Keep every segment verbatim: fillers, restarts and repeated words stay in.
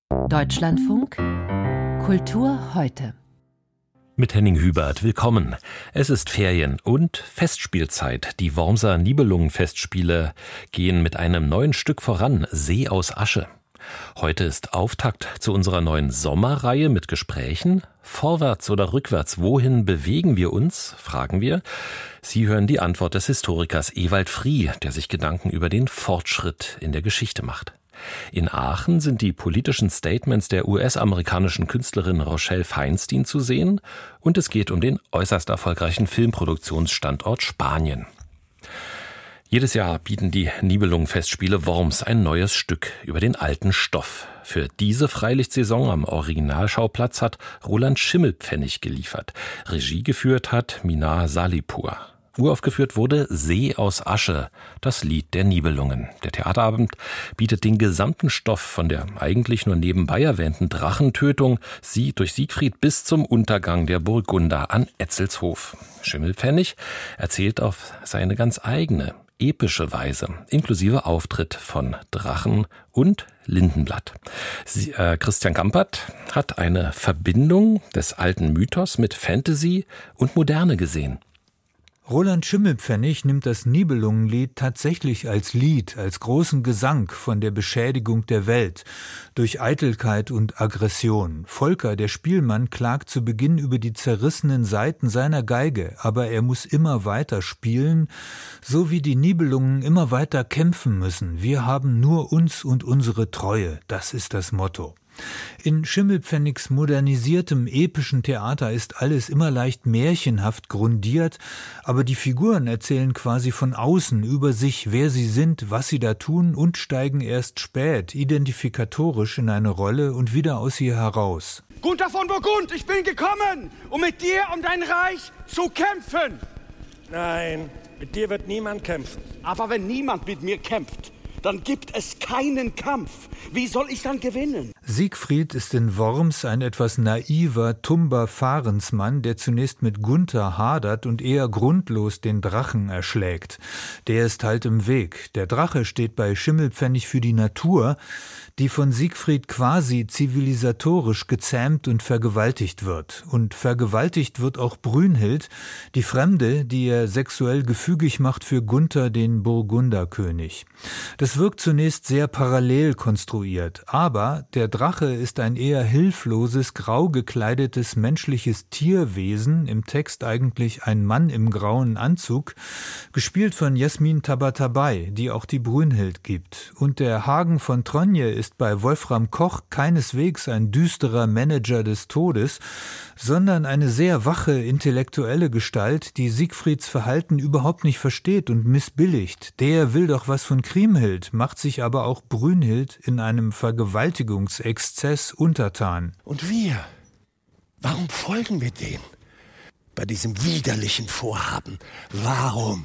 Deutschlandfunk Kultur heute. Mit Henning Hubert, willkommen. Es ist Ferien- und Festspielzeit. Die Wormser Nibelungen-Festspiele gehen mit einem neuen Stück voran, See aus Asche. Heute ist Auftakt zu unserer neuen Sommerreihe mit Gesprächen. Vorwärts oder rückwärts, wohin bewegen wir uns, fragen wir. Sie hören die Antwort des Historikers Ewald Frie, der sich Gedanken über den Fortschritt in der Geschichte macht. In Aachen sind die politischen Statements der U S-amerikanischen Künstlerin Rochelle Feinstein zu sehen und es geht um den äußerst erfolgreichen Filmproduktionsstandort Spanien. Jedes Jahr bieten die Nibelungen-Festspiele Worms ein neues Stück über den alten Stoff. Für diese Freilichtsaison am Originalschauplatz hat Roland Schimmelpfennig geliefert. Regie geführt hat Mina Salipur. Uraufgeführt wurde See aus Asche, das Lied der Nibelungen. Der Theaterabend bietet den gesamten Stoff von der eigentlich nur nebenbei erwähnten Drachentötung sie durch Siegfried bis zum Untergang der Burgunder an Etzelshof. Schimmelpfennig erzählt auf seine ganz eigene, epische Weise, inklusive Auftritt von Drachen und Lindenblatt. Sie, äh, Christian Kampert hat eine Verbindung des alten Mythos mit Fantasy und Moderne gesehen. Roland Schimmelpfennig nimmt das Nibelungenlied tatsächlich als Lied, als großen Gesang von der Beschädigung der Welt durch Eitelkeit und Aggression. Volker, der Spielmann, klagt zu Beginn über die zerrissenen Saiten seiner Geige, aber er muss immer weiter spielen, so wie die Nibelungen immer weiter kämpfen müssen. Wir haben nur uns und unsere Treue, das ist das Motto. In Schimmelpfennigs modernisiertem, epischen Theater ist alles immer leicht märchenhaft grundiert, aber die Figuren erzählen quasi von außen über sich, wer sie sind, was sie da tun und steigen erst spät, identifikatorisch in eine Rolle und wieder aus ihr heraus. Gunther von Burgund, ich bin gekommen, um mit dir um dein Reich zu kämpfen. Nein, mit dir wird niemand kämpfen. Aber wenn niemand mit mir kämpft, dann gibt es keinen Kampf. Wie soll ich dann gewinnen? Siegfried ist in Worms ein etwas naiver, tumber Fahrensmann, der zunächst mit Gunther hadert und eher grundlos den Drachen erschlägt. Der ist halt im Weg. Der Drache steht bei Schimmelpfennig für die Natur, die von Siegfried quasi zivilisatorisch gezähmt und vergewaltigt wird. Und vergewaltigt wird auch Brünnhild, die Fremde, die er sexuell gefügig macht für Gunther, den Burgunderkönig. Das wirkt zunächst sehr parallel konstruiert, aber der Drache ist ein eher hilfloses, grau gekleidetes menschliches Tierwesen, im Text eigentlich ein Mann im grauen Anzug, gespielt von Jasmin Tabatabai, die auch die Brünnhild gibt. Und der Hagen von Tronje ist bei Wolfram Koch keineswegs ein düsterer Manager des Todes, sondern eine sehr wache, intellektuelle Gestalt, die Siegfrieds Verhalten überhaupt nicht versteht und missbilligt. Der will doch was von Kriemhild, macht sich aber auch Brünnhild in einem Vergewaltigungsexzess untertan. Und wir? Warum folgen wir dem? Bei diesem widerlichen Vorhaben. Warum?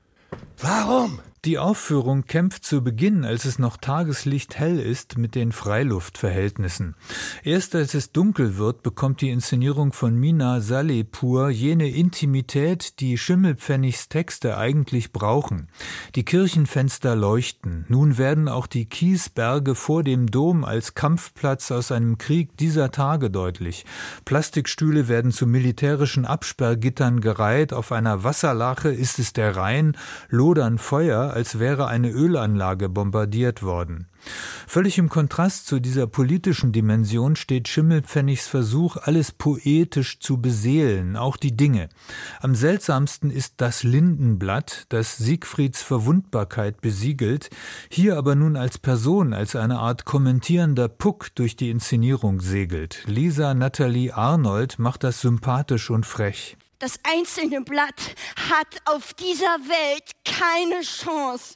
Warum? Die Aufführung kämpft zu Beginn, als es noch Tageslicht hell ist, mit den Freiluftverhältnissen. Erst als es dunkel wird, bekommt die Inszenierung von Mina Salipur jene Intimität, die Schimmelpfennigs Texte eigentlich brauchen. Die Kirchenfenster leuchten. Nun werden auch die Kiesberge vor dem Dom als Kampfplatz aus einem Krieg dieser Tage deutlich. Plastikstühle werden zu militärischen Absperrgittern gereiht. Auf einer Wasserlache ist es der Rhein, lodern Feuer, als wäre eine Ölanlage bombardiert worden. Völlig im Kontrast zu dieser politischen Dimension steht Schimmelpfennigs Versuch, alles poetisch zu beseelen, auch die Dinge. Am seltsamsten ist das Lindenblatt, das Siegfrieds Verwundbarkeit besiegelt, hier aber nun als Person, als eine Art kommentierender Puck durch die Inszenierung segelt. Lisa Nathalie Arnold macht das sympathisch und frech. Das einzelne Blatt hat auf dieser Welt keine Chance.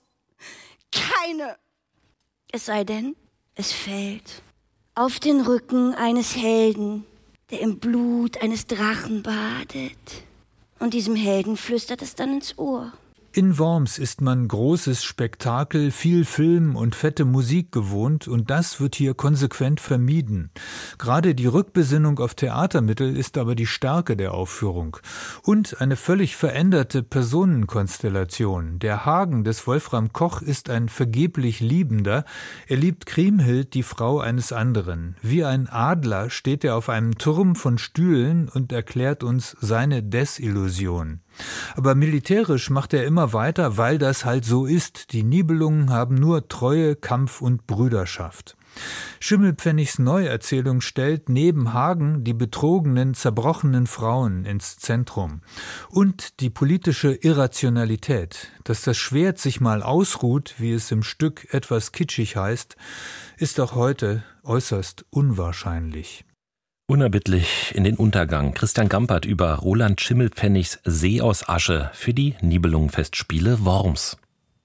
Keine. Es sei denn, es fällt auf den Rücken eines Helden, der im Blut eines Drachen badet. Und diesem Helden flüstert es dann ins Ohr. In Worms ist man großes Spektakel, viel Film und fette Musik gewohnt und das wird hier konsequent vermieden. Gerade die Rückbesinnung auf Theatermittel ist aber die Stärke der Aufführung. Und eine völlig veränderte Personenkonstellation. Der Hagen des Wolfram Koch ist ein vergeblich Liebender. Er liebt Kriemhild, die Frau eines anderen. Wie ein Adler steht er auf einem Turm von Stühlen und erklärt uns seine Desillusion. Aber militärisch macht er immer weiter, weil das halt so ist. Die Nibelungen haben nur Treue, Kampf und Brüderschaft. Schimmelpfennigs Neuerzählung stellt neben Hagen die betrogenen, zerbrochenen Frauen ins Zentrum. Und die politische Irrationalität. Dass das Schwert sich mal ausruht, wie es im Stück etwas kitschig heißt, ist auch heute äußerst unwahrscheinlich. Unerbittlich in den Untergang. Christian Gampert über Roland Schimmelpfennigs See aus Asche für die Nibelungenfestspiele Worms.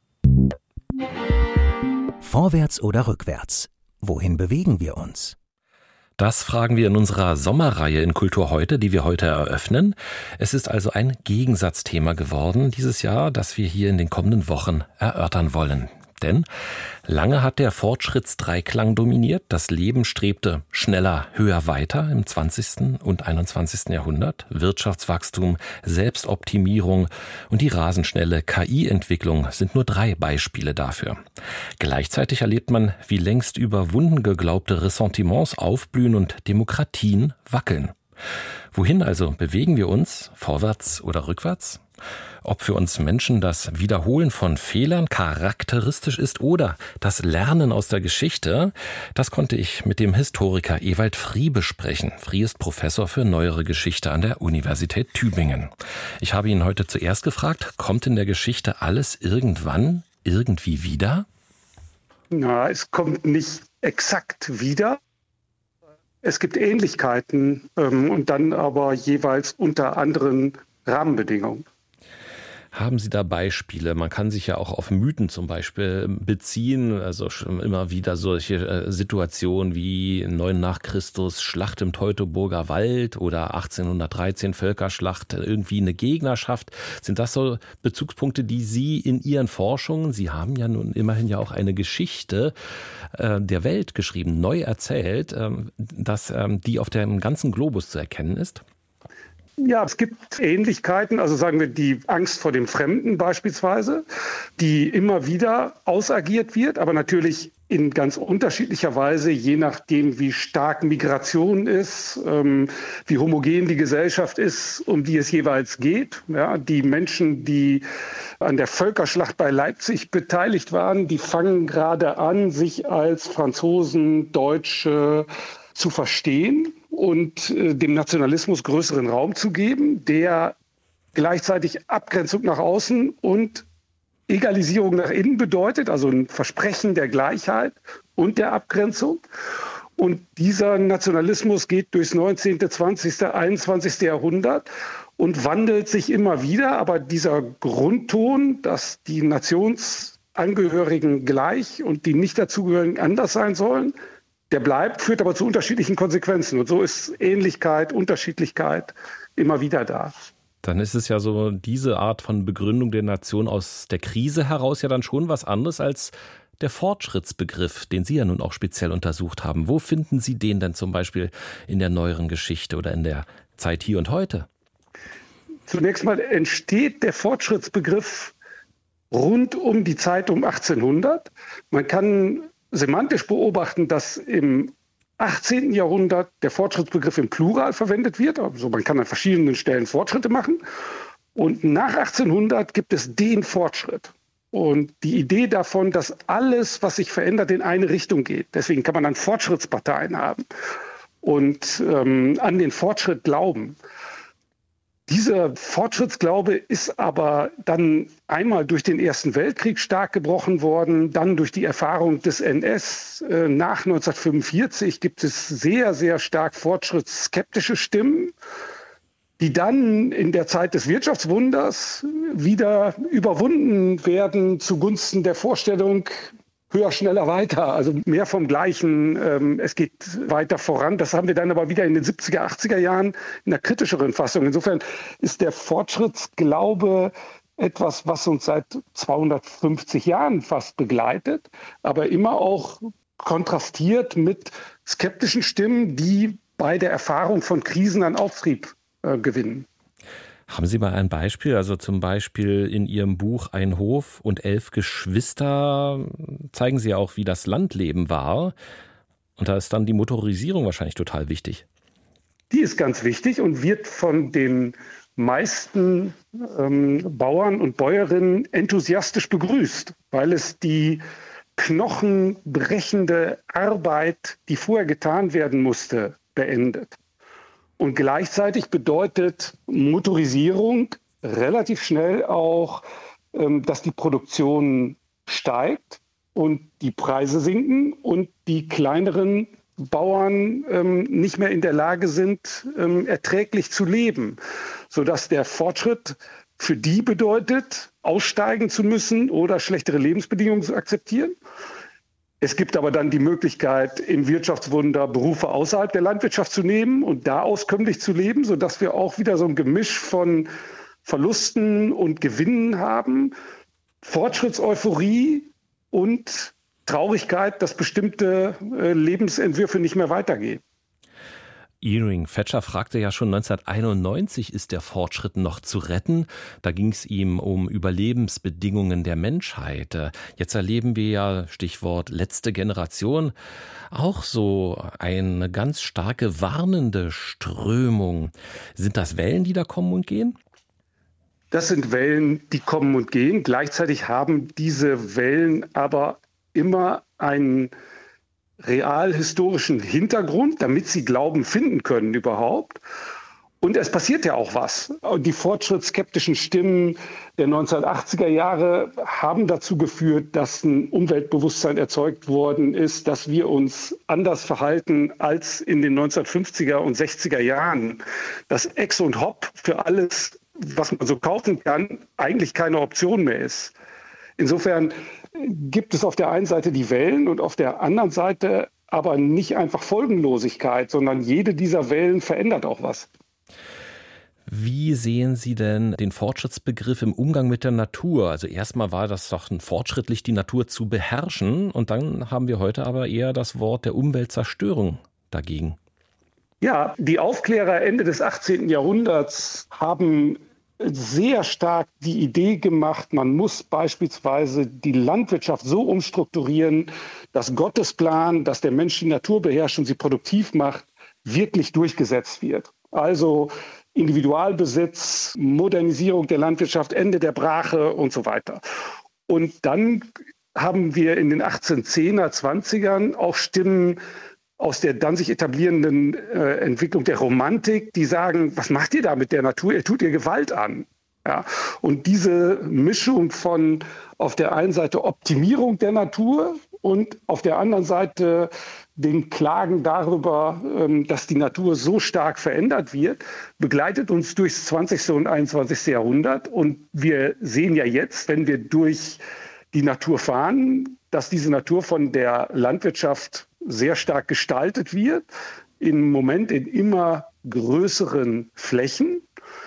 Vorwärts oder rückwärts? Wohin bewegen wir uns? Das fragen wir in unserer Sommerreihe in Kultur heute, die wir heute eröffnen. Es ist also ein Gegensatzthema geworden dieses Jahr, das wir hier in den kommenden Wochen erörtern wollen. Denn lange hat der Fortschrittsdreiklang dominiert. Das Leben strebte schneller, höher, weiter im zwanzigsten und einundzwanzigsten Jahrhundert. Wirtschaftswachstum, Selbstoptimierung und die rasend schnelle K I-Entwicklung sind nur drei Beispiele dafür. Gleichzeitig erlebt man, wie längst überwunden geglaubte Ressentiments aufblühen und Demokratien wackeln. Wohin also bewegen wir uns? Vorwärts oder rückwärts? Ob für uns Menschen das Wiederholen von Fehlern charakteristisch ist oder das Lernen aus der Geschichte, das konnte ich mit dem Historiker Ewald Frie besprechen. Frie ist Professor für Neuere Geschichte an der Universität Tübingen. Ich habe ihn heute zuerst gefragt, kommt in der Geschichte alles irgendwann irgendwie wieder? Na, es kommt nicht exakt wieder. Es gibt Ähnlichkeiten ähm, und dann aber jeweils unter anderen Rahmenbedingungen. Haben Sie da Beispiele? Man kann sich ja auch auf Mythen zum Beispiel beziehen, also schon immer wieder solche Situationen wie neun nach Christus, Schlacht im Teutoburger Wald oder achtzehnhundertdreizehn Völkerschlacht, irgendwie eine Gegnerschaft. Sind das so Bezugspunkte, die Sie in Ihren Forschungen, Sie haben ja nun immerhin ja auch eine Geschichte äh, der Welt geschrieben, neu erzählt, äh, dass äh, die auf dem ganzen Globus zu erkennen ist? Ja, es gibt Ähnlichkeiten, also sagen wir die Angst vor dem Fremden beispielsweise, die immer wieder ausagiert wird, aber natürlich in ganz unterschiedlicher Weise, je nachdem, wie stark Migration ist, ähm, wie homogen die Gesellschaft ist, um die es jeweils geht. Ja, die Menschen, die an der Völkerschlacht bei Leipzig beteiligt waren, die fangen gerade an, sich als Franzosen, Deutsche zu verstehen und äh, dem Nationalismus größeren Raum zu geben, der gleichzeitig Abgrenzung nach außen und Egalisierung nach innen bedeutet, also ein Versprechen der Gleichheit und der Abgrenzung. Und dieser Nationalismus geht durchs neunzehnte, zwanzigste, einundzwanzigste Jahrhundert und wandelt sich immer wieder. Aber dieser Grundton, dass die Nationsangehörigen gleich und die nicht dazugehörigen anders sein sollen, der bleibt, führt aber zu unterschiedlichen Konsequenzen. Und so ist Ähnlichkeit, Unterschiedlichkeit immer wieder da. Dann ist es ja so, diese Art von Begründung der Nation aus der Krise heraus ja dann schon was anderes als der Fortschrittsbegriff, den Sie ja nun auch speziell untersucht haben. Wo finden Sie den denn zum Beispiel in der neueren Geschichte oder in der Zeit hier und heute? Zunächst mal entsteht der Fortschrittsbegriff rund um die Zeit um achtzehnhundert. Man kann semantisch beobachten, dass im achtzehnten Jahrhundert der Fortschrittsbegriff im Plural verwendet wird. Also man kann an verschiedenen Stellen Fortschritte machen. Und nach achtzehnhundert gibt es den Fortschritt. Und die Idee davon, dass alles, was sich verändert, in eine Richtung geht. Deswegen kann man dann Fortschrittsparteien haben und ähm, an den Fortschritt glauben. Dieser Fortschrittsglaube ist aber dann einmal durch den Ersten Weltkrieg stark gebrochen worden, dann durch die Erfahrung des N S. Äh, nach neunzehnhundertfünfundvierzig gibt es sehr, sehr stark fortschrittsskeptische Stimmen, die dann in der Zeit des Wirtschaftswunders wieder überwunden werden zugunsten der Vorstellung, höher, schneller, weiter, also mehr vom Gleichen. Ähm, es geht weiter voran. Das haben wir dann aber wieder in den siebziger, achtziger Jahren in einer kritischeren Fassung. Insofern ist der Fortschrittsglaube etwas, was uns seit zweihundertfünfzig Jahren fast begleitet, aber immer auch kontrastiert mit skeptischen Stimmen, die bei der Erfahrung von Krisen an Auftrieb äh, gewinnen. Haben Sie mal ein Beispiel, also zum Beispiel in Ihrem Buch Ein Hof und elf Geschwister zeigen Sie auch, wie das Landleben war. Und da ist dann die Motorisierung wahrscheinlich total wichtig. Die ist ganz wichtig und wird von den meisten ähm, Bauern und Bäuerinnen enthusiastisch begrüßt, weil es die knochenbrechende Arbeit, die vorher getan werden musste, beendet. Und gleichzeitig bedeutet Motorisierung relativ schnell auch, dass die Produktion steigt und die Preise sinken und die kleineren Bauern nicht mehr in der Lage sind, erträglich zu leben, sodass der Fortschritt für die bedeutet, aussteigen zu müssen oder schlechtere Lebensbedingungen zu akzeptieren. Es gibt aber dann die Möglichkeit, im Wirtschaftswunder Berufe außerhalb der Landwirtschaft zu nehmen und da auskömmlich zu leben, sodass wir auch wieder so ein Gemisch von Verlusten und Gewinnen haben, Fortschrittseuphorie und Traurigkeit, dass bestimmte äh, Lebensentwürfe nicht mehr weitergehen. Irving Fetscher fragte ja schon neunzehnhunderteinundneunzig, ist der Fortschritt noch zu retten? Da ging es ihm um Überlebensbedingungen der Menschheit. Jetzt erleben wir ja, Stichwort letzte Generation, auch so eine ganz starke warnende Strömung. Sind das Wellen, die da kommen und gehen? Das sind Wellen, die kommen und gehen. Gleichzeitig haben diese Wellen aber immer einen realhistorischen Hintergrund, damit sie Glauben finden können überhaupt. Und es passiert ja auch was. Die fortschrittsskeptischen Stimmen der neunzehnhundertachtziger Jahre haben dazu geführt, dass ein Umweltbewusstsein erzeugt worden ist, dass wir uns anders verhalten als in den neunzehnhundertfünfziger und sechziger Jahren. Dass Ex und Hop für alles, was man so kaufen kann, eigentlich keine Option mehr ist. Insofern gibt es auf der einen Seite die Wellen und auf der anderen Seite aber nicht einfach Folgenlosigkeit, sondern jede dieser Wellen verändert auch was. Wie sehen Sie denn den Fortschrittsbegriff im Umgang mit der Natur? Also erstmal war das doch ein fortschrittlich, die Natur zu beherrschen, und dann haben wir heute aber eher das Wort der Umweltzerstörung dagegen. Ja, die Aufklärer Ende des achtzehnten Jahrhunderts haben sehr stark die Idee gemacht, man muss beispielsweise die Landwirtschaft so umstrukturieren, dass Gottes Plan, dass der Mensch die Natur beherrscht und sie produktiv macht, wirklich durchgesetzt wird. Also Individualbesitz, Modernisierung der Landwirtschaft, Ende der Brache und so weiter. Und dann haben wir in den achtzehnhundertzehner, zwanzigern auch Stimmen aus der dann sich etablierenden äh, Entwicklung der Romantik, die sagen, was macht ihr da mit der Natur? Ihr tut ihr Gewalt an. Ja? Und diese Mischung von auf der einen Seite Optimierung der Natur und auf der anderen Seite den Klagen darüber, ähm, dass die Natur so stark verändert wird, begleitet uns durchs zwanzigste und einundzwanzigste Jahrhundert. Und wir sehen ja jetzt, wenn wir durch die Natur fahren, dass diese Natur von der Landwirtschaft sehr stark gestaltet wird, im Moment in immer größeren Flächen.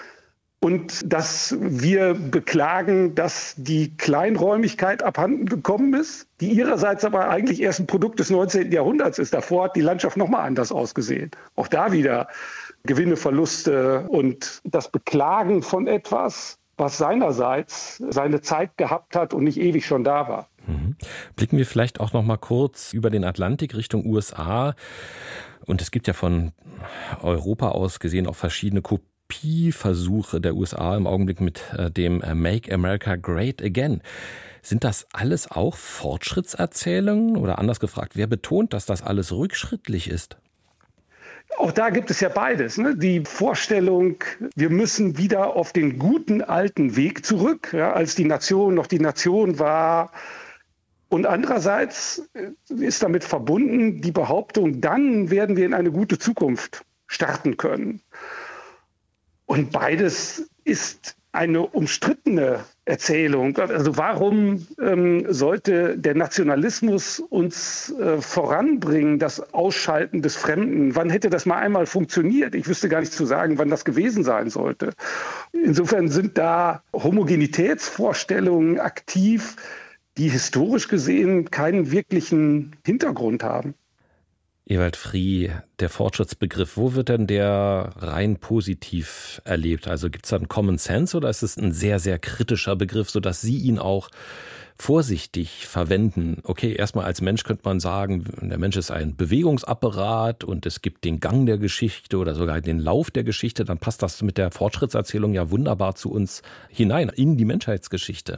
Und dass wir beklagen, dass die Kleinräumigkeit abhanden gekommen ist, die ihrerseits aber eigentlich erst ein Produkt des neunzehnten Jahrhunderts ist. Davor hat die Landschaft nochmal anders ausgesehen. Auch da wieder Gewinne, Verluste und das Beklagen von etwas, was seinerseits seine Zeit gehabt hat und nicht ewig schon da war. Mhm. Blicken wir vielleicht auch noch mal kurz über den Atlantik Richtung U S A. Und es gibt ja von Europa aus gesehen auch verschiedene Kopieversuche der U S A im Augenblick mit dem Make America Great Again. Sind das alles auch Fortschrittserzählungen? Oder anders gefragt, wer betont, dass das alles rückschrittlich ist? Auch da gibt es ja beides. Ne? Die Vorstellung, wir müssen wieder auf den guten alten Weg zurück, ja, als die Nation noch die Nation war. Und andererseits ist damit verbunden die Behauptung, dann werden wir in eine gute Zukunft starten können. Und beides ist eine umstrittene Erzählung. Also warum ähm, sollte der Nationalismus uns äh, voranbringen, das Ausschalten des Fremden? Wann hätte das mal einmal funktioniert? Ich wüsste gar nicht zu sagen, wann das gewesen sein sollte. Insofern sind da Homogenitätsvorstellungen aktiv, die historisch gesehen keinen wirklichen Hintergrund haben. Ewald Frie, der Fortschrittsbegriff, wo wird denn der rein positiv erlebt? Also gibt es da einen Common Sense oder ist es ein sehr, sehr kritischer Begriff, sodass Sie ihn auch vorsichtig verwenden? Okay, erstmal als Mensch könnte man sagen, der Mensch ist ein Bewegungsapparat und es gibt den Gang der Geschichte oder sogar den Lauf der Geschichte. Dann passt das mit der Fortschrittserzählung ja wunderbar zu uns hinein, in die Menschheitsgeschichte.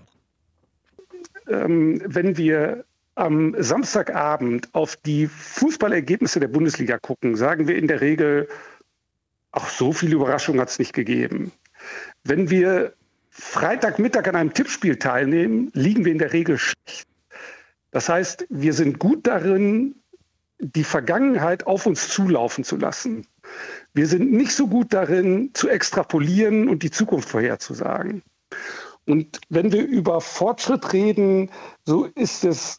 Ähm, wenn wir am Samstagabend auf die Fußballergebnisse der Bundesliga gucken, sagen wir in der Regel, ach, so viele Überraschungen hat es nicht gegeben. Wenn wir Freitagmittag an einem Tippspiel teilnehmen, liegen wir in der Regel schlecht. Das heißt, wir sind gut darin, die Vergangenheit auf uns zulaufen zu lassen. Wir sind nicht so gut darin, zu extrapolieren und die Zukunft vorherzusagen. Und wenn wir über Fortschritt reden, so ist es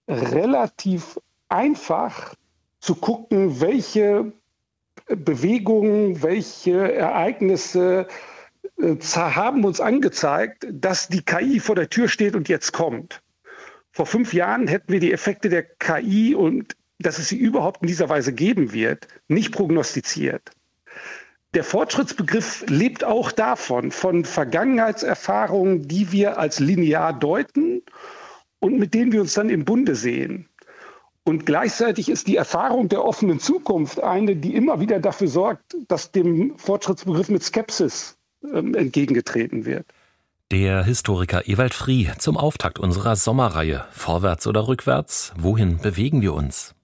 relativ einfach zu gucken, welche Bewegungen, welche Ereignisse äh, haben uns angezeigt, dass die K I vor der Tür steht und jetzt kommt. Vor fünf Jahren hätten wir die Effekte der K I und dass es sie überhaupt in dieser Weise geben wird, nicht prognostiziert. Der Fortschrittsbegriff lebt auch davon, von Vergangenheitserfahrungen, die wir als linear deuten und mit denen wir uns dann im Bunde sehen. Und gleichzeitig ist die Erfahrung der offenen Zukunft eine, die immer wieder dafür sorgt, dass dem Fortschrittsbegriff mit Skepsis ähm, entgegengetreten wird. Der Historiker Ewald Frie zum Auftakt unserer Sommerreihe Vorwärts oder rückwärts? Wohin bewegen wir uns?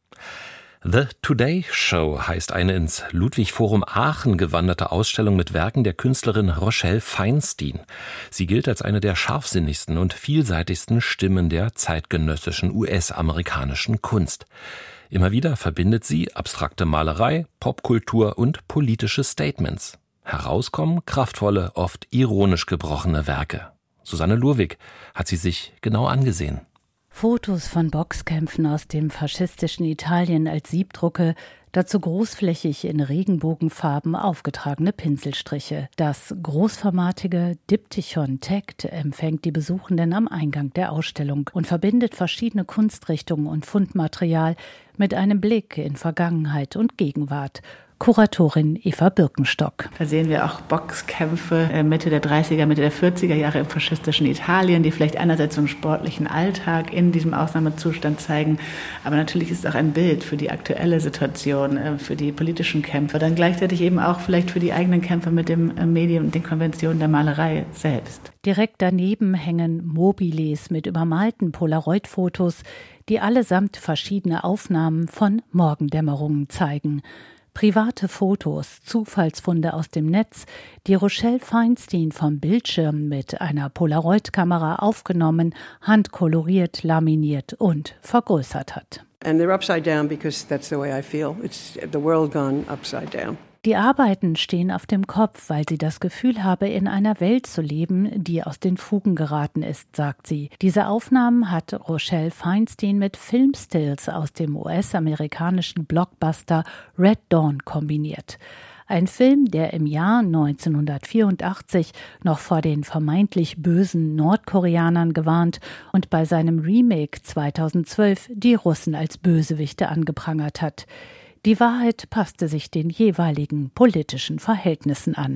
The Today Show heißt eine ins Ludwig-Forum Aachen gewanderte Ausstellung mit Werken der Künstlerin Rochelle Feinstein. Sie gilt als eine der scharfsinnigsten und vielseitigsten Stimmen der zeitgenössischen U S-amerikanischen Kunst. Immer wieder verbindet sie abstrakte Malerei, Popkultur und politische Statements. Herauskommen kraftvolle, oft ironisch gebrochene Werke. Susanne Lurwig hat sie sich genau angesehen. Fotos von Boxkämpfen aus dem faschistischen Italien als Siebdrucke, dazu großflächig in Regenbogenfarben aufgetragene Pinselstriche. Das großformatige Diptychon Tact empfängt die Besuchenden am Eingang der Ausstellung und verbindet verschiedene Kunstrichtungen und Fundmaterial mit einem Blick in Vergangenheit und Gegenwart. Kuratorin Eva Birkenstock. Da sehen wir auch Boxkämpfe Mitte der dreißiger, Mitte der vierziger Jahre im faschistischen Italien, die vielleicht einerseits so einen sportlichen Alltag in diesem Ausnahmezustand zeigen, aber natürlich ist es auch ein Bild für die aktuelle Situation, für die politischen Kämpfe, dann gleichzeitig eben auch vielleicht für die eigenen Kämpfe mit dem Medium und den Konventionen der Malerei selbst. Direkt daneben hängen Mobiles mit übermalten Polaroid-Fotos, die allesamt verschiedene Aufnahmen von Morgendämmerungen zeigen. Private Fotos, Zufallsfunde aus dem Netz, die Rochelle Feinstein vom Bildschirm mit einer Polaroid-Kamera aufgenommen, handkoloriert, laminiert und vergrößert hat. And they're upside down because that's the way I feel. It's the world gone upside down. Die Arbeiten stehen auf dem Kopf, weil sie das Gefühl habe, in einer Welt zu leben, die aus den Fugen geraten ist, sagt sie. Diese Aufnahmen hat Rochelle Feinstein mit Filmstills aus dem U S-amerikanischen Blockbuster Red Dawn kombiniert. Ein Film, der im Jahr neunzehnhundertvierundachtzig noch vor den vermeintlich bösen Nordkoreanern gewarnt und bei seinem Remake zweitausendzwölf die Russen als Bösewichte angeprangert hat. Die Wahrheit passte sich den jeweiligen politischen Verhältnissen an.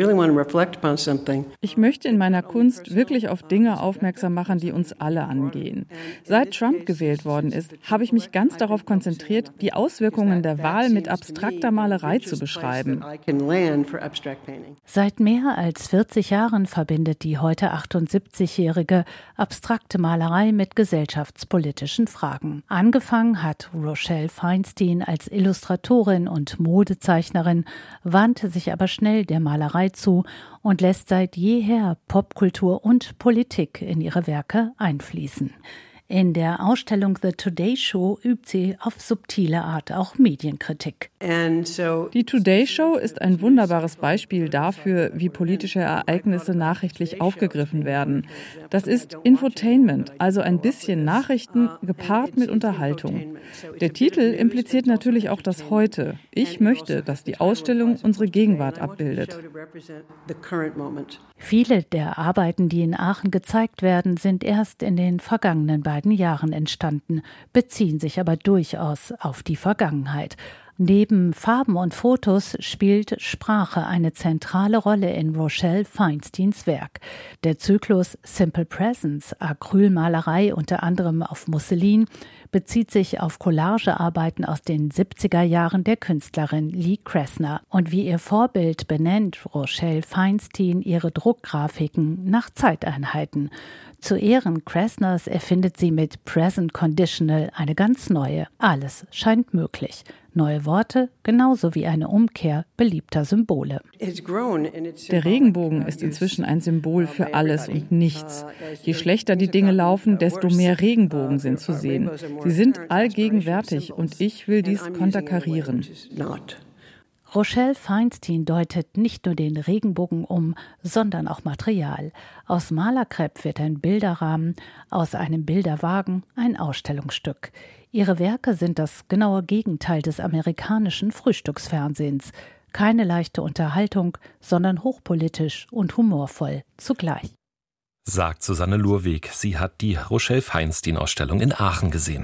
Ich möchte in meiner Kunst wirklich auf Dinge aufmerksam machen, die uns alle angehen. Seit Trump gewählt worden ist, habe ich mich ganz darauf konzentriert, die Auswirkungen der Wahl mit abstrakter Malerei zu beschreiben. Seit mehr als vierzig Jahren verbindet die heute achtundsiebzigjährige abstrakte Malerei mit gesellschaftspolitischen Fragen. Angefangen hat Rochelle Feinstein als Illustratorin Illustratorin und Modezeichnerin, wandte sich aber schnell der Malerei zu und lässt seit jeher Popkultur und Politik in ihre Werke einfließen. In der Ausstellung The Today Show übt sie auf subtile Art auch Medienkritik. Die Today Show ist ein wunderbares Beispiel dafür, wie politische Ereignisse nachrichtlich aufgegriffen werden. Das ist Infotainment, also ein bisschen Nachrichten gepaart mit Unterhaltung. Der Titel impliziert natürlich auch das Heute. Ich möchte, dass die Ausstellung unsere Gegenwart abbildet. Viele der Arbeiten, die in Aachen gezeigt werden, sind erst in den vergangenen beiden Jahren entstanden, beziehen sich aber durchaus auf die Vergangenheit. Neben Farben und Fotos spielt Sprache eine zentrale Rolle in Rochelle Feinsteins Werk. Der Zyklus Simple Presence, Acrylmalerei unter anderem auf Musselin, bezieht sich auf Collagearbeiten aus den siebziger Jahren der Künstlerin Lee Krasner. Und wie ihr Vorbild benennt Rochelle Feinstein ihre Druckgrafiken nach Zeiteinheiten. Zu Ehren Krasners erfindet sie mit Present Conditional eine ganz neue. Alles scheint möglich. Neue Worte, genauso wie eine Umkehr beliebter Symbole. Der Regenbogen ist inzwischen ein Symbol für alles und nichts. Je schlechter die Dinge laufen, desto mehr Regenbogen sind zu sehen. Sie sind allgegenwärtig und ich will dies konterkarieren. Rochelle Feinstein deutet nicht nur den Regenbogen um, sondern auch Material. Aus Malerkrepp wird ein Bilderrahmen, aus einem Bilderwagen ein Ausstellungsstück. Ihre Werke sind das genaue Gegenteil des amerikanischen Frühstücksfernsehens. Keine leichte Unterhaltung, sondern hochpolitisch und humorvoll zugleich. Sagt Susanne Lurweg. Sie hat die Rochelle Feinstein-Ausstellung in Aachen gesehen.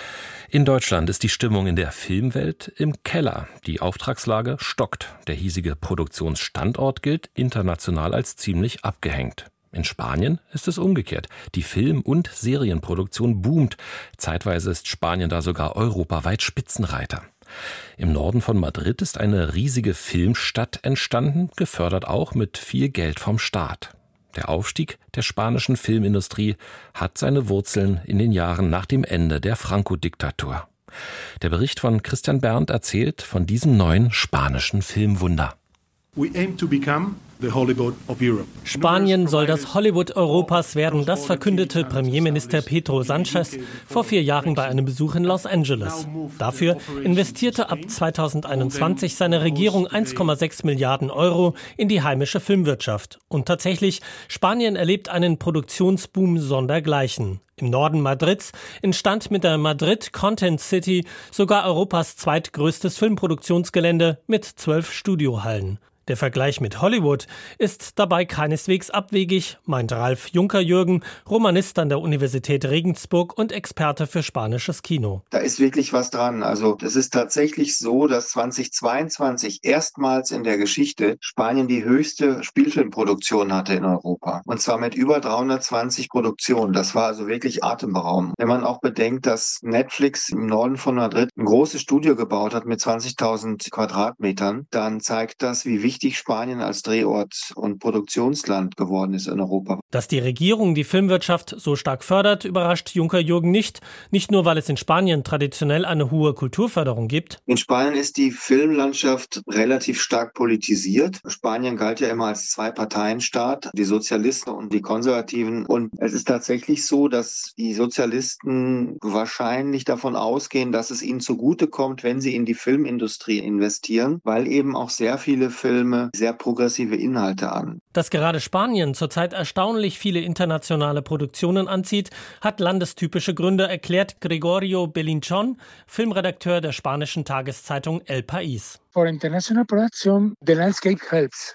In Deutschland ist die Stimmung in der Filmwelt im Keller. Die Auftragslage stockt. Der hiesige Produktionsstandort gilt international als ziemlich abgehängt. In Spanien ist es umgekehrt. Die Film- und Serienproduktion boomt. Zeitweise ist Spanien da sogar europaweit Spitzenreiter. Im Norden von Madrid ist eine riesige Filmstadt entstanden, gefördert auch mit viel Geld vom Staat. Der Aufstieg der spanischen Filmindustrie hat seine Wurzeln in den Jahren nach dem Ende der Franco-Diktatur. Der Bericht von Christian Berndt erzählt von diesem neuen spanischen Filmwunder. We aim to become the Hollywood of Europe. Spanien soll das Hollywood Europas werden, das verkündete Premierminister Pedro Sánchez vor vier Jahren bei einem Besuch in Los Angeles. Dafür investierte ab zweitausendeinundzwanzig seine Regierung eins Komma sechs Milliarden Euro in die heimische Filmwirtschaft. Und tatsächlich, Spanien erlebt einen Produktionsboom sondergleichen. Im Norden Madrids entstand mit der Madrid Content City sogar Europas zweitgrößtes Filmproduktionsgelände mit zwölf Studiohallen. Der Vergleich mit Hollywood ist dabei keineswegs abwegig, meint Ralf Junker-Jürgen, Romanist an der Universität Regensburg und Experte für spanisches Kino. Da ist wirklich was dran. Also es ist tatsächlich so, dass zweitausendzweiundzwanzig erstmals in der Geschichte Spanien die höchste Spielfilmproduktion hatte in Europa. Und zwar mit über dreihundertzwanzig Produktionen. Das war also wirklich atemberaubend. Wenn man auch bedenkt, dass Netflix im Norden von Madrid ein großes Studio gebaut hat mit zwanzigtausend Quadratmetern, dann zeigt das, wie wichtig wichtig Spanien als Drehort und Produktionsland geworden ist in Europa. Dass die Regierung die Filmwirtschaft so stark fördert, überrascht Juncker-Jürgen nicht. Nicht nur, weil es in Spanien traditionell eine hohe Kulturförderung gibt. In Spanien ist die Filmlandschaft relativ stark politisiert. Spanien galt ja immer als Zwei-Parteien-Staat, die Sozialisten und die Konservativen. Und es ist tatsächlich so, dass die Sozialisten wahrscheinlich davon ausgehen, dass es ihnen zugutekommt, wenn sie in die Filmindustrie investieren, weil eben auch sehr viele Filme sehr progressive Inhalte an. Dass gerade Spanien zurzeit erstaunlich viele internationale Produktionen anzieht, hat landestypische Gründe, erklärt Gregorio Belinchon, Filmredakteur der spanischen Tageszeitung El País. For international production, the landscape helps.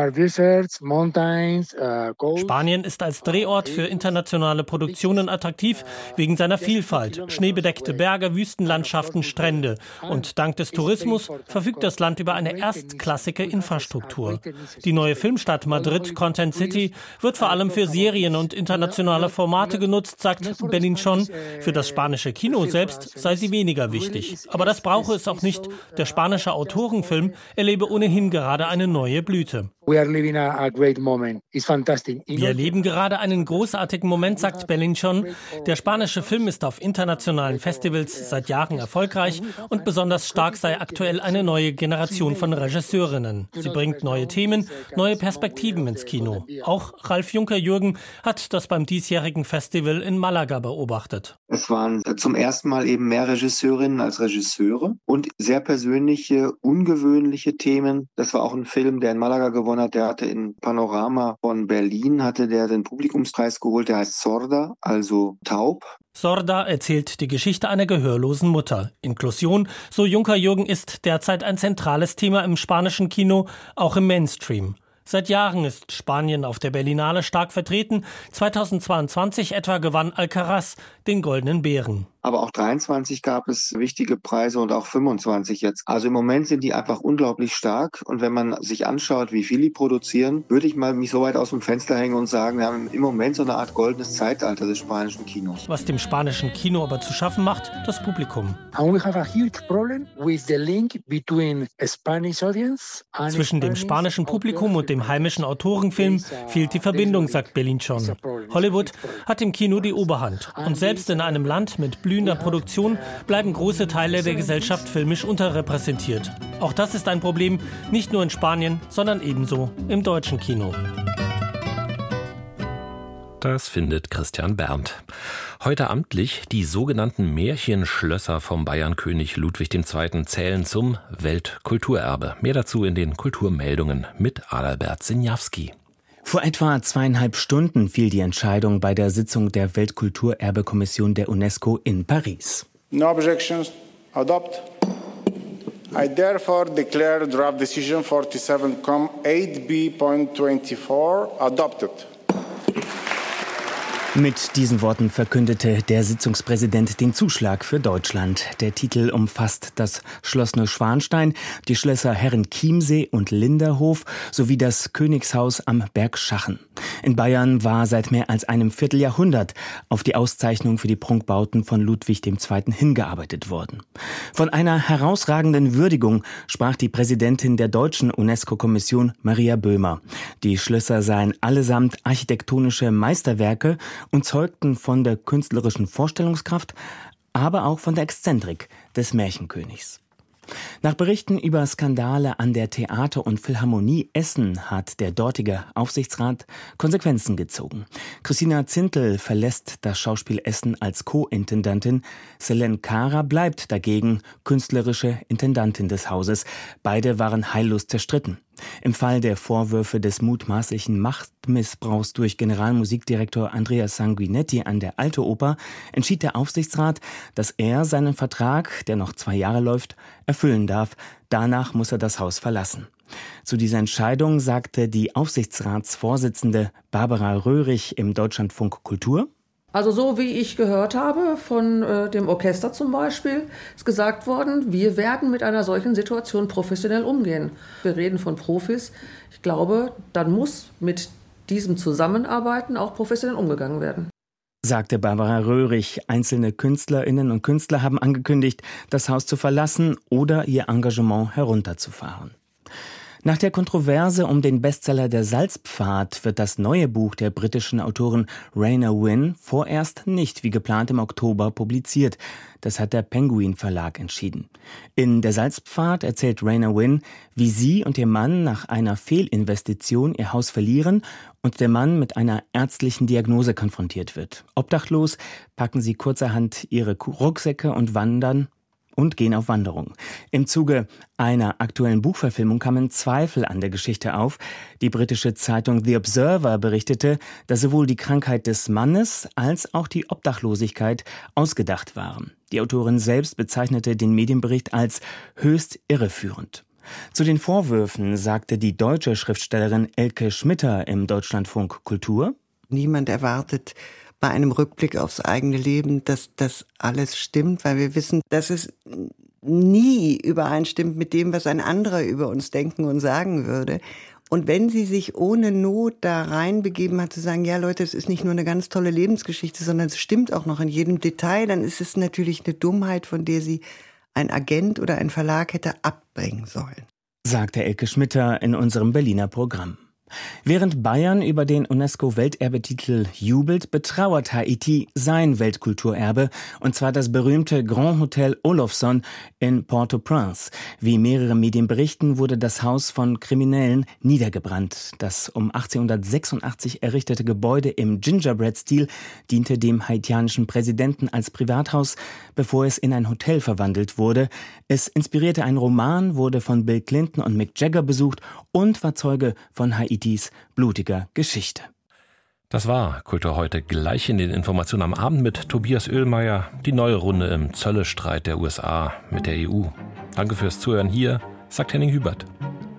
Spanien ist als Drehort für internationale Produktionen attraktiv, wegen seiner Vielfalt. Schneebedeckte Berge, Wüstenlandschaften, Strände. Und dank des Tourismus verfügt das Land über eine erstklassige Infrastruktur. Die neue Filmstadt Madrid Content City wird vor allem für Serien und internationale Formate genutzt, sagt Belinchon. Für das spanische Kino selbst sei sie weniger wichtig. Aber das brauche es auch nicht. Der spanische Autorenfilm erlebe ohnehin gerade eine neue Blüte. We are living a, a great moment. It's fantastic. Wir erleben gerade einen großartigen Moment, sagt Belinchón. Der spanische Film ist auf internationalen Festivals seit Jahren erfolgreich und besonders stark sei aktuell eine neue Generation von Regisseurinnen. Sie bringt neue Themen, neue Perspektiven ins Kino. Auch Ralf Junker-Jürgen hat das beim diesjährigen Festival in Malaga beobachtet. Es waren zum ersten Mal eben mehr Regisseurinnen als Regisseure und sehr persönliche, ungewöhnliche Themen. Das war auch ein Film, der in Malaga gewonnen hat. Der hatte in Panorama von Berlin, hatte der den Publikumspreis geholt. Der heißt Sorda, also taub. Sorda erzählt die Geschichte einer gehörlosen Mutter. Inklusion, so Junker-Jürgen, ist derzeit ein zentrales Thema im spanischen Kino, auch im Mainstream. Seit Jahren ist Spanien auf der Berlinale stark vertreten. zweitausendzweiundzwanzig etwa gewann Alcaraz den Goldenen Bären. Aber auch dreiundzwanzig gab es wichtige Preise und auch fünfundzwanzig jetzt. Also im Moment sind die einfach unglaublich stark. Und wenn man sich anschaut, wie viel die produzieren, würde ich mal mich so weit aus dem Fenster hängen und sagen, wir haben im Moment so eine Art goldenes Zeitalter des spanischen Kinos. Was dem spanischen Kino aber zu schaffen macht, das Publikum. Zwischen dem spanischen Publikum und dem heimischen Autorenfilm fehlt die Verbindung, sagt Belinchón. Hollywood hat im Kino die Oberhand. Und selbst in einem Land mit blühender Produktion bleiben große Teile der Gesellschaft filmisch unterrepräsentiert. Auch das ist ein Problem, nicht nur in Spanien, sondern ebenso im deutschen Kino. Das findet Christian Berndt. Heute amtlich, die sogenannten Märchenschlösser vom Bayernkönig Ludwig der Zweite zählen zum Weltkulturerbe. Mehr dazu in den Kulturmeldungen mit Adalbert Sinjawski. Vor etwa zweieinhalb Stunden fiel die Entscheidung bei der Sitzung der Weltkulturerbekommission der UNESCO in Paris. No objections. Adopt. I therefore declare draft decision forty-seven point eight b point twenty-four adopted. Mit diesen Worten verkündete der Sitzungspräsident den Zuschlag für Deutschland. Der Titel umfasst das Schloss Neuschwanstein, die Schlösser Herrenchiemsee und Linderhof sowie das Königshaus am Berg Schachen. In Bayern war seit mehr als einem Vierteljahrhundert auf die Auszeichnung für die Prunkbauten von Ludwig der Zweite hingearbeitet worden. Von einer herausragenden Würdigung sprach die Präsidentin der deutschen UNESCO-Kommission, Maria Böhmer. Die Schlösser seien allesamt architektonische Meisterwerke und zeugten von der künstlerischen Vorstellungskraft, aber auch von der Exzentrik des Märchenkönigs. Nach Berichten über Skandale an der Theater- und Philharmonie Essen hat der dortige Aufsichtsrat Konsequenzen gezogen. Christina Zintel verlässt das Schauspiel Essen als Co-Intendantin. Selene Kara bleibt dagegen künstlerische Intendantin des Hauses. Beide waren heillos zerstritten. Im Fall der Vorwürfe des mutmaßlichen Machtmissbrauchs durch Generalmusikdirektor Andrea Sanguinetti an der Alte Oper entschied der Aufsichtsrat, dass er seinen Vertrag, der noch zwei Jahre läuft, erfüllen darf. Danach muss er das Haus verlassen. Zu dieser Entscheidung sagte die Aufsichtsratsvorsitzende Barbara Röhrig im Deutschlandfunk Kultur: Also so wie ich gehört habe von äh, dem Orchester zum Beispiel, ist gesagt worden, wir werden mit einer solchen Situation professionell umgehen. Wir reden von Profis. Ich glaube, dann muss mit diesem Zusammenarbeiten auch professionell umgegangen werden. Sagte Barbara Röhrig. Einzelne Künstlerinnen und Künstler haben angekündigt, das Haus zu verlassen oder ihr Engagement herunterzufahren. Nach der Kontroverse um den Bestseller Der Salzpfad wird das neue Buch der britischen Autorin Raina Wynne vorerst nicht wie geplant im Oktober publiziert. Das hat der Penguin Verlag entschieden. In Der Salzpfad erzählt Raina Wynne, wie sie und ihr Mann nach einer Fehlinvestition ihr Haus verlieren und der Mann mit einer ärztlichen Diagnose konfrontiert wird. Obdachlos packen sie kurzerhand ihre Rucksäcke und wandern und gehen auf Wanderung. Im Zuge einer aktuellen Buchverfilmung kamen Zweifel an der Geschichte auf. Die britische Zeitung The Observer berichtete, dass sowohl die Krankheit des Mannes als auch die Obdachlosigkeit ausgedacht waren. Die Autorin selbst bezeichnete den Medienbericht als höchst irreführend. Zu den Vorwürfen sagte die deutsche Schriftstellerin Elke Schmitter im Deutschlandfunk Kultur: Niemand erwartet bei einem Rückblick aufs eigene Leben, dass das alles stimmt, weil wir wissen, dass es nie übereinstimmt mit dem, was ein anderer über uns denken und sagen würde. Und wenn sie sich ohne Not da reinbegeben hat, zu sagen, ja Leute, es ist nicht nur eine ganz tolle Lebensgeschichte, sondern es stimmt auch noch in jedem Detail, dann ist es natürlich eine Dummheit, von der sie ein Agent oder ein Verlag hätte abbringen sollen. sagte Elke Schmitter in unserem Berliner Programm. Während Bayern über den UNESCO-Welterbetitel jubelt, betrauert Haiti sein Weltkulturerbe, und zwar das berühmte Grand Hotel Olofsson in Port-au-Prince. Wie mehrere Medien berichten, wurde das Haus von Kriminellen niedergebrannt. Das um achtzehnhundertsechsundachtzig errichtete Gebäude im Gingerbread-Stil diente dem haitianischen Präsidenten als Privathaus, bevor es in ein Hotel verwandelt wurde. Es inspirierte einen Roman, wurde von Bill Clinton und Mick Jagger besucht und war Zeuge von Haitis blutiger Geschichte. Das war Kultur heute, gleich in den Informationen am Abend mit Tobias Oehlmeier, die neue Runde im Zöllestreit der U S A mit der E U. Danke fürs Zuhören hier, sagt Henning Hubert.